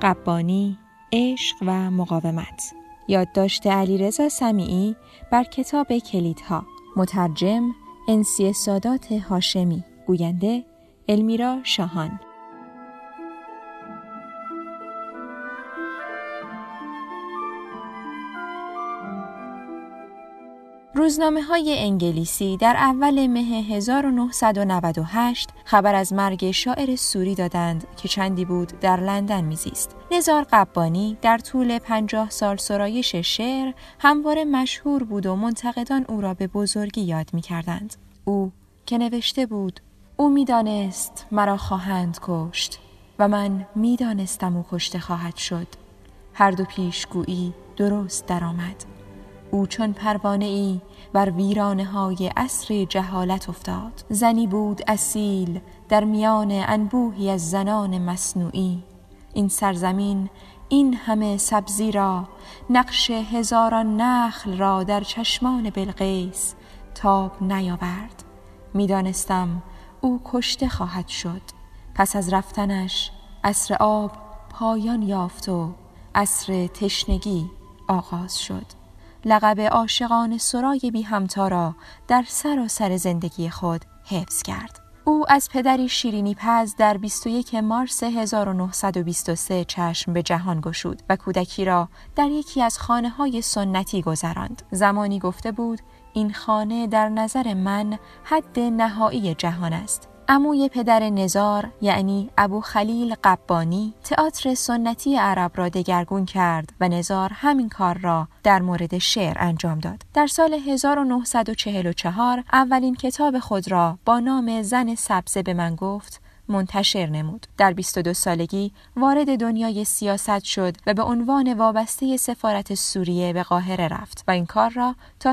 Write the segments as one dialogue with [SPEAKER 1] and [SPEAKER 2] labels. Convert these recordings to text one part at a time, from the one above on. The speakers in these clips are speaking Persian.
[SPEAKER 1] قبانی، عشق و مقاومت. یادداشت علیرضا سمیعی بر کتاب کلیدها. مترجم انسی سادات هاشمی. گوینده المیرا شاهان. روزنامه‌های انگلیسی در اول مه 1998 خبر از مرگ شاعر سوری دادند که چندی بود در لندن میزیست. نزار قبانی در طول 50 سال سرایش شعر همواره مشهور بود و منتقدان او را به بزرگی یاد می‌کردند. او که نوشته بود: او می‌دانست مرا خواهند کشت و من می‌دانستم او کشته خواهد شد. هر دو پیشگویی درست درآمد. او چون پروانه ای بر ویرانه های عصر جهالت افتاد. زنی بود اصیل در میان انبوهی از زنان مصنوعی. این سرزمین این همه سبزی را، نقش هزاران نخل را در چشمان بلقیس تاب نیاورد. میدانستم او کشته خواهد شد. پس از رفتنش عصر آب پایان یافت و عصر تشنگی آغاز شد. لقب عاشقان سرای بی همتا را در سراسر زندگی خود حفظ کرد. او از پدری شیرینی پز در 21 مارس 1923 چشم به جهان گشود و کودکی را در یکی از خانه‌های سنتی گذراند. زمانی گفته بود: این خانه در نظر من حد نهایی جهان است. عموی پدر نزار یعنی ابو خلیل قبانی تئاتر سنتی عرب را دگرگون کرد و نزار همین کار را در مورد شعر انجام داد. در سال 1944 اولین کتاب خود را با نام زن سبزه به من گفت منتشر نمود. در 22 سالگی وارد دنیای سیاست شد و به عنوان وابسته سفارت سوریه به قاهره رفت و این کار را تا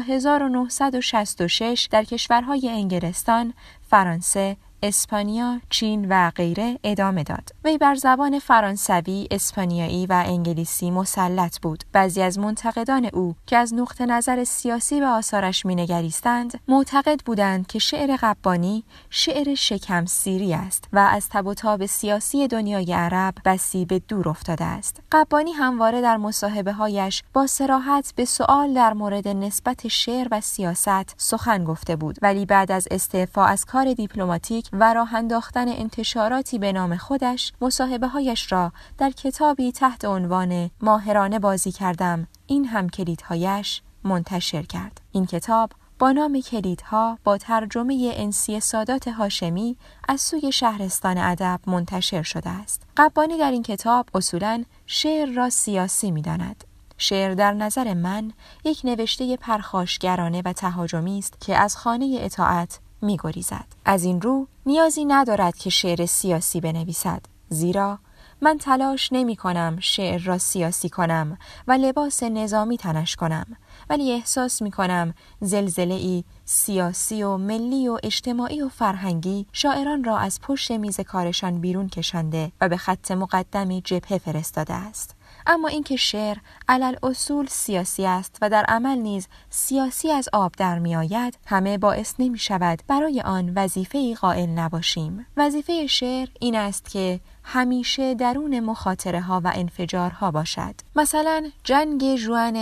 [SPEAKER 1] 1966 در کشورهای انگلستان، فرانسه، اسپانیا، چین و غیره ادامه داد. وی بر زبان فرانسوی، اسپانیایی و انگلیسی مسلط بود. بعضی از منتقدان او که از نقطه نظر سیاسی به آثارش مینگریستند، معتقد بودند که شعر قبانی شعر شکم سیری است و از تب و تاب سیاسی دنیای عرب بسی به دور افتاده است. قبانی همواره در مصاحبه‌هایش با صراحت به سؤال در مورد نسبت شعر و سیاست سخن گفته بود، ولی بعد از استعفا از کار دیپلماتیک و راه انداختن انتشاراتی به نام خودش، مصاحبه‌هایش را در کتابی تحت عنوان ماهرانه بازی کردم، این هم کلیدهایش منتشر کرد. این کتاب با نام کلیدها با ترجمه انسی سادات هاشمی از سوی شهرستان ادب منتشر شده است. قبانی در این کتاب اصولاً شعر را سیاسی می‌داند. شعر در نظر من یک نوشته پرخاشگرانه و تهاجمی است که از خانه اطاعت می‌گریزد. از این رو نیازی ندارد که شعر سیاسی بنویسد، زیرا من تلاش نمی کنم شعر را سیاسی کنم و لباس نظامی تنش کنم، ولی احساس می کنم زلزله‌ای سیاسی و ملی و اجتماعی و فرهنگی شاعران را از پشت میز کارشان بیرون کشانده و به خط مقدمی جبهه فرستاده است. اما اینکه شعر علل اصول سیاسی است و در عمل نیز سیاسی از آب در می آید، همه باعث نمی شود برای آن وظیفه‌ای قائل نباشیم. وظیفه شعر این است که همیشه درون مخاطره ها و انفجارها باشد. مثلا جنگ ژوئن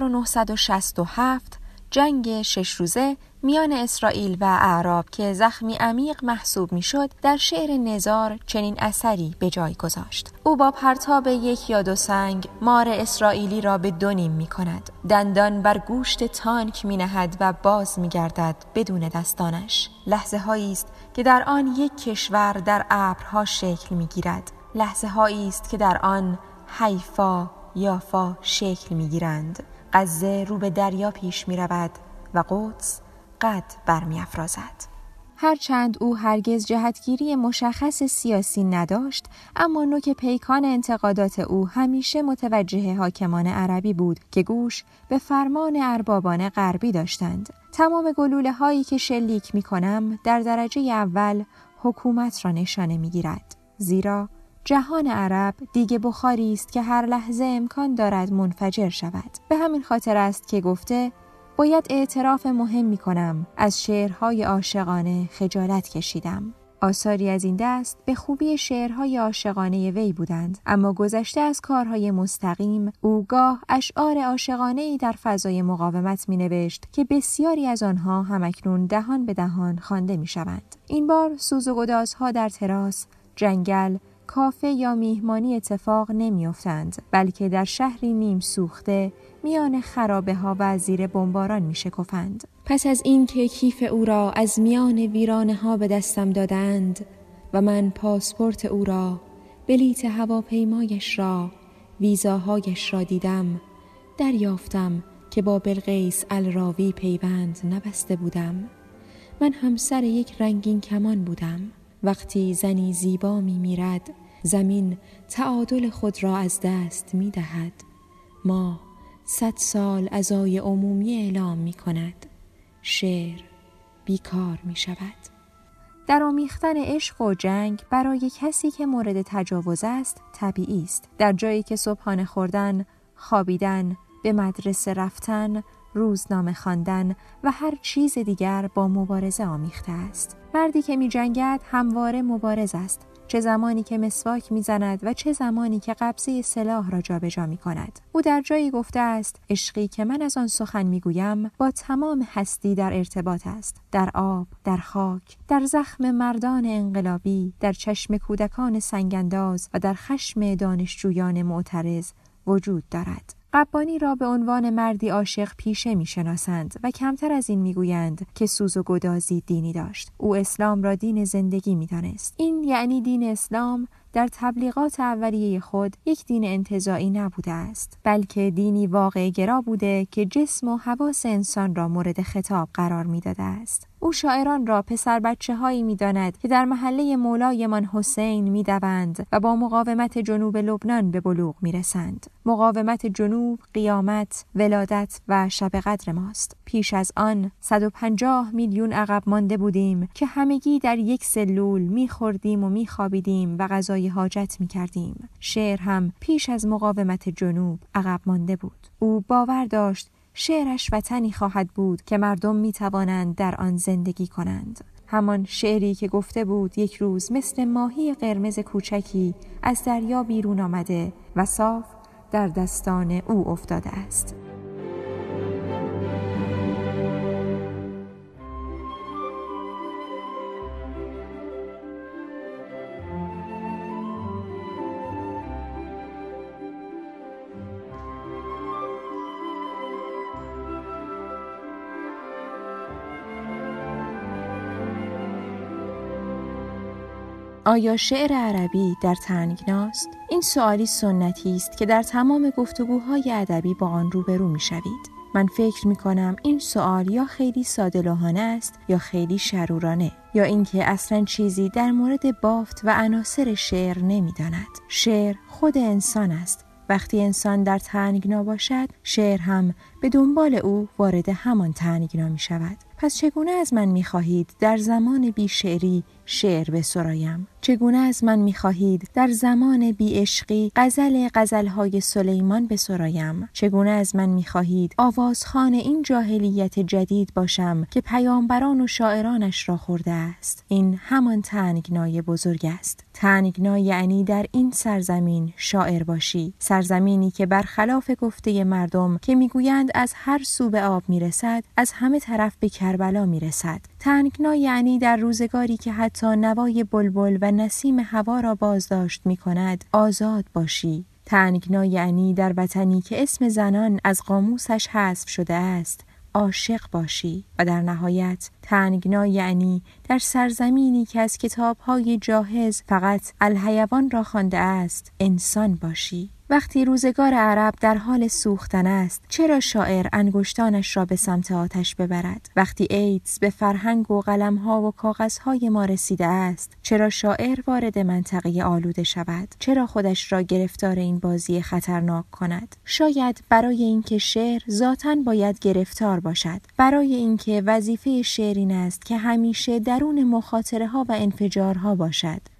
[SPEAKER 1] 1967، جنگ 6 روزه میان اسرائیل و اعراب که زخمی عمیق محسوب میشد، در شعر نزار چنین اثری به جای گذاشت. او با پرتاب 1 یا 2 سنگ مار اسرائیلی را به 2 نیم می کند. دندان بر گوشت تانک می نهد و باز می گردد بدون دستانش. لحظه هایی است که در آن یک کشور در ابرها شکل می گیرد. لحظه هایی است که در آن حیفا یافا شکل می گیرند. غزه رو به دریا پیش می رود و قدس قد برمی افرازد. هرچند او هرگز جهتگیری مشخص سیاسی نداشت، اما نوک پیکان انتقادات او همیشه متوجه حاکمان عربی بود که گوش به فرمان اربابان غربی داشتند. تمام گلوله هایی که شلیک می کنم در درجه اول حکومت را نشانه می گیرد، زیرا جهان عرب دیگه بخاری است که هر لحظه امکان دارد منفجر شود. به همین خاطر است که گفته باید اعتراف مهم می کنم، از شعرهای عاشقانه خجالت کشیدم. آثاری از این دست به خوبی شعرهای عاشقانه وی بودند، اما گذشته از کارهای مستقیم، او گاه اشعار عاشقانه‌ای در فضای مقاومت می‌نوشت که بسیاری از آنها همکنون دهان به دهان خوانده می‌شوند. این بار سوز و گدازها در تراس، جنگل، کافه یا میهمانی اتفاق نمی‌افتند، بلکه در شهری نیم سوخته میان خرابه‌ها و زیر بمباران می‌شکفند. پس از این که کیف او را از میان ویرانه‌ها به دستم دادند و من پاسپورت او را، بلیت هواپیمایش را، ویزاهایش را دیدم، دریافتم که با بلقیس الراوی پیوند نبسته بودم. من همسر یک رنگین کمان بودم. وقتی زنی زیبا می‌میرد، زمین تعادل خود را از دست می‌دهد. ما 100 سال عزای عمومی اعلام می‌کند. شعر بیکار می‌شود. در آمیختن عشق و جنگ برای کسی که مورد تجاوز است طبیعی است. در جایی که صبحانه خوردن، خوابیدن، به مدرسه رفتن، روزنامه خواندن و هر چیز دیگر با مبارزه آمیخته است. مردی که می جنگد همواره مبارز است، چه زمانی که مسواک می زند و چه زمانی که قبضه سلاح را جابجا می کند. او در جایی گفته است: عشقی که من از آن سخن می گویم با تمام هستی در ارتباط است، در آب، در خاک، در زخم مردان انقلابی، در چشم کودکان سنگانداز و در خشم دانشجویان معترض وجود دارد. قبانی را به عنوان مردی عاشق پیشه می‌شناسند و کمتر از این می‌گویند که سوز و گدازی دینی داشت. او اسلام را دین زندگی می‌دانست. این یعنی دین اسلام در تبلیغات اولیه خود یک دین انتزاعی نبوده است، بلکه دینی واقع گرا بوده که جسم و حواس انسان را مورد خطاب قرار می‌داده است. او شاعران را پسر بچه هایی می داند که در محله مولایمان حسین می دوند و با مقاومت جنوب لبنان به بلوغ می رسند. مقاومت جنوب قیامت، ولادت و شب قدر ماست. پیش از آن 150 میلیون عقب مانده بودیم که همگی در یک سلول می خوردیم و می خوابیدیم و غذای حاجت می کردیم. شعر هم پیش از مقاومت جنوب عقب مانده بود. او باور داشت شعرش وطنی خواهد بود که مردم می توانند در آن زندگی کنند. همان شعری که گفته بود یک روز مثل ماهی قرمز کوچکی از دریا بیرون آمده و صاف در دستان او افتاده است. آیا شعر عربی در تنگناست؟ این سوالی سنتی است که در تمام گفتگوهای ادبی با آن روبرو می‌شوید. من فکر می‌کنم این سوال یا خیلی ساده‌لوحانه است یا خیلی شرورانه، یا اینکه اصلاً چیزی در مورد بافت و عناصر شعر نمی‌داند. شعر خود انسان است. وقتی انسان در تنگنا باشد، شعر هم به دنبال او وارد همان تنگنا می‌شود. پس چگونه از من می‌خواهید در زمان بی‌شعری شعر بسرایم؟ چگونه از من می‌خواهید در زمان بی‌عشقی غزل‌های سلیمان بسرایم؟ چگونه از من می‌خواهید آوازخوان این جاهلیت جدید باشم که پیامبران و شاعرانش را خورده است؟ این همان تنگنای بزرگ است. تنگنا یعنی در این سرزمین شاعر باشی، سرزمینی که برخلاف گفته مردم که میگویند از هر سو به آب میرسد، از همه طرف به کربلا میرسد. تنگنا یعنی در روزگاری که حتی نوای بلبل و نسیم هوا را بازداشت میکند، آزاد باشی. تنگنا یعنی در وطنی که اسم زنان از قاموسش حذف شده است، عاشق باشی. و در نهایت تنگنا یعنی در سرزمینی که از کتاب‌های جاهز فقط الحیوان را خوانده است، انسان باشی. وقتی روزگار عرب در حال سوختن است، چرا شاعر انگشتانش را به سمت آتش ببرد؟ وقتی ایدز به فرهنگ و قلم‌ها و کاغذهای ما رسیده است، چرا شاعر وارد منطقه آلوده شود؟ چرا خودش را گرفتار این بازی خطرناک کند؟ شاید برای اینکه شعر ذاتاً باید گرفتار باشد، برای اینکه وظیفه شعر این است که همیشه درون مخاطره‌ها و انفجارها باشد.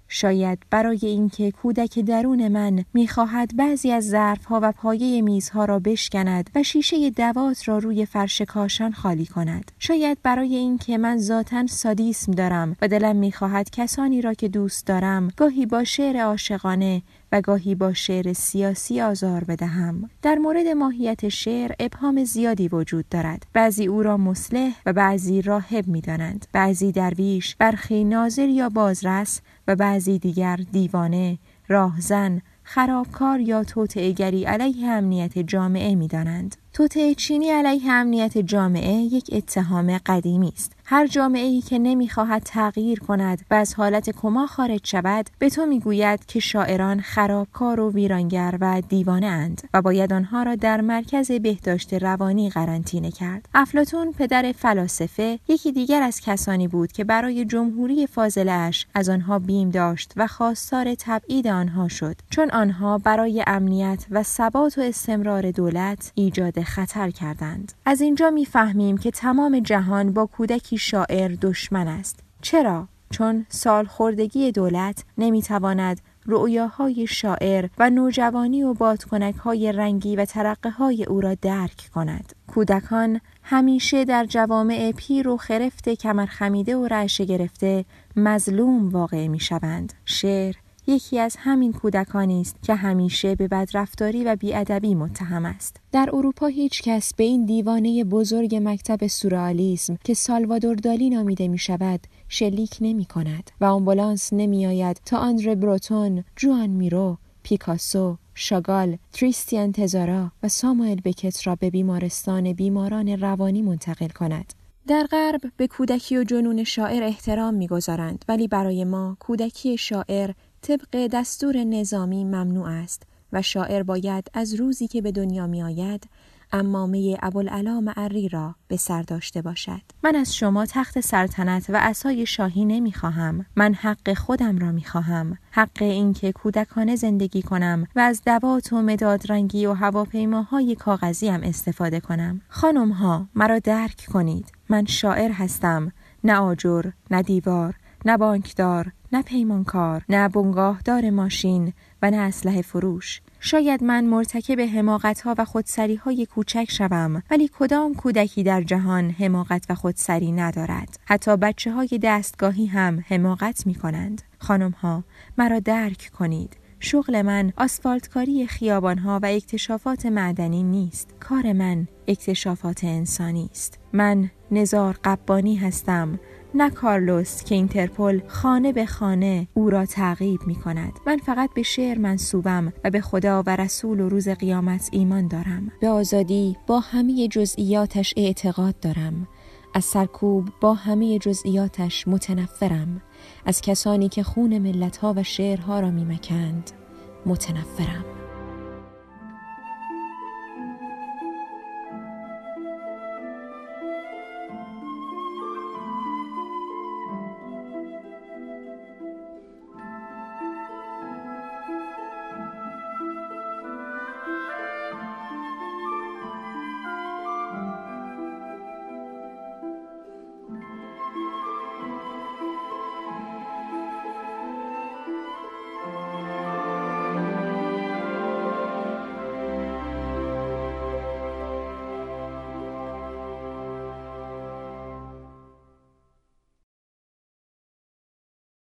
[SPEAKER 1] شاید برای اینکه کودک درون من می‌خواهد بعضی از ظرف‌ها و پایه میزها را بشکند و شیشه دوات را روی فرش کاشان خالی کند. شاید برای اینکه من ذاتاً سادیسم دارم و دلم می‌خواهد کسانی را که دوست دارم گاهی با شعر عاشقانه و گاهی با شعر سیاسی آزار بدهم. در مورد ماهیت شعر ابهام زیادی وجود دارد. بعضی او را مصلح و بعضی راهب می‌دانند. بعضی درویش، برخی ناظر یا بازرس و بعضی دیگر دیوانه، راهزن، خرابکار یا توطئه‌گری علیه امنیت جامعه می‌دانند. توطئه چینی علیه امنیت جامعه یک اتهام قدیمی است. هر جامعه‌ای که نمی‌خواهد تغییر کند و از حالت کما خارج شود، به تو می‌گوید که شاعران خرابکار و ویرانگر و دیوانه اند و باید آنها را در مرکز بهداشت روانی قرنطینه کرد. افلاطون، پدر فلاسفه، یکی دیگر از کسانی بود که برای جمهوری فاضله‌اش از آنها بیم داشت و خواستار تبعید آنها شد، چون آنها برای امنیت و ثبات و استمرار دولت ایجاد خطر کردند. از اینجا می‌فهمیم که تمام جهان با کودکی شاعر دشمن است. چرا؟ چون سالخوردگی دولت نمی‌تواند رؤیاهای شاعر و نوجوانی و بادکنک‌های رنگی و ترقه‌های او را درک کند. کودکان همیشه در جوامع پیر و خرفته، کمر خمیده و رعشه گرفته مظلوم واقع می‌شوند. شعر یکی از همین کودکانی است که همیشه به بدرفتاری و بی‌ادبی متهم است. در اروپا هیچ کس به این دیوانه بزرگ مکتب سورئالیسم که سالوادور دالی نامیده می شود شلیک نمی کند و آمبولانس نمی آید تا آندره بروتون، جوان میرو، پیکاسو، شاگال، تریستیان تزارا و ساموئل بکت را به بیمارستان بیماران روانی منتقل کند. در غرب به کودکی و جنون شاعر احترام می‌گذارند، ولی برای ما کودکی شاعر طبق دستور نظامی ممنوع است و شاعر باید از روزی که به دنیا می آید عمامه ابوالعلا معری را به سر داشته باشد. من از شما تخت سلطنت و عصای شاهی نمی خواهم. من حق خودم را می خواهم. حق این که کودکانه زندگی کنم و از دوات و مدادرنگی و هواپیماهای کاغذی هم استفاده کنم. خانم ها، مرا درک کنید. من شاعر هستم، نه آجر، نه دیوار، نه بانکدار، نه پیمانکار، نه بنگاهدار ماشین و نه اسلحه فروش. شاید من مرتکب حماقت‌ها و خودسری‌های کوچک شوم، ولی کدام کودکی در جهان حماقت و خودسری ندارد؟ حتی بچه‌های دستگاهی هم حماقت می‌کنند. خانم‌ها، مرا درک کنید. شغل من آسفالتکاری خیابان‌ها و اکتشافات معدنی نیست. کار من اکتشافات انسانی است. من نزار قبانی هستم، نه کارلوس که اینترپل خانه به خانه او را تعقیب می کند. من فقط به شعر منسوبم و به خدا و رسول و روز قیامت ایمان دارم. به آزادی با همه جزئیاتش اعتقاد دارم. از سرکوب با همه جزئیاتش متنفرم. از کسانی که خون ملت‌ها و شعرها را می مکند متنفرم.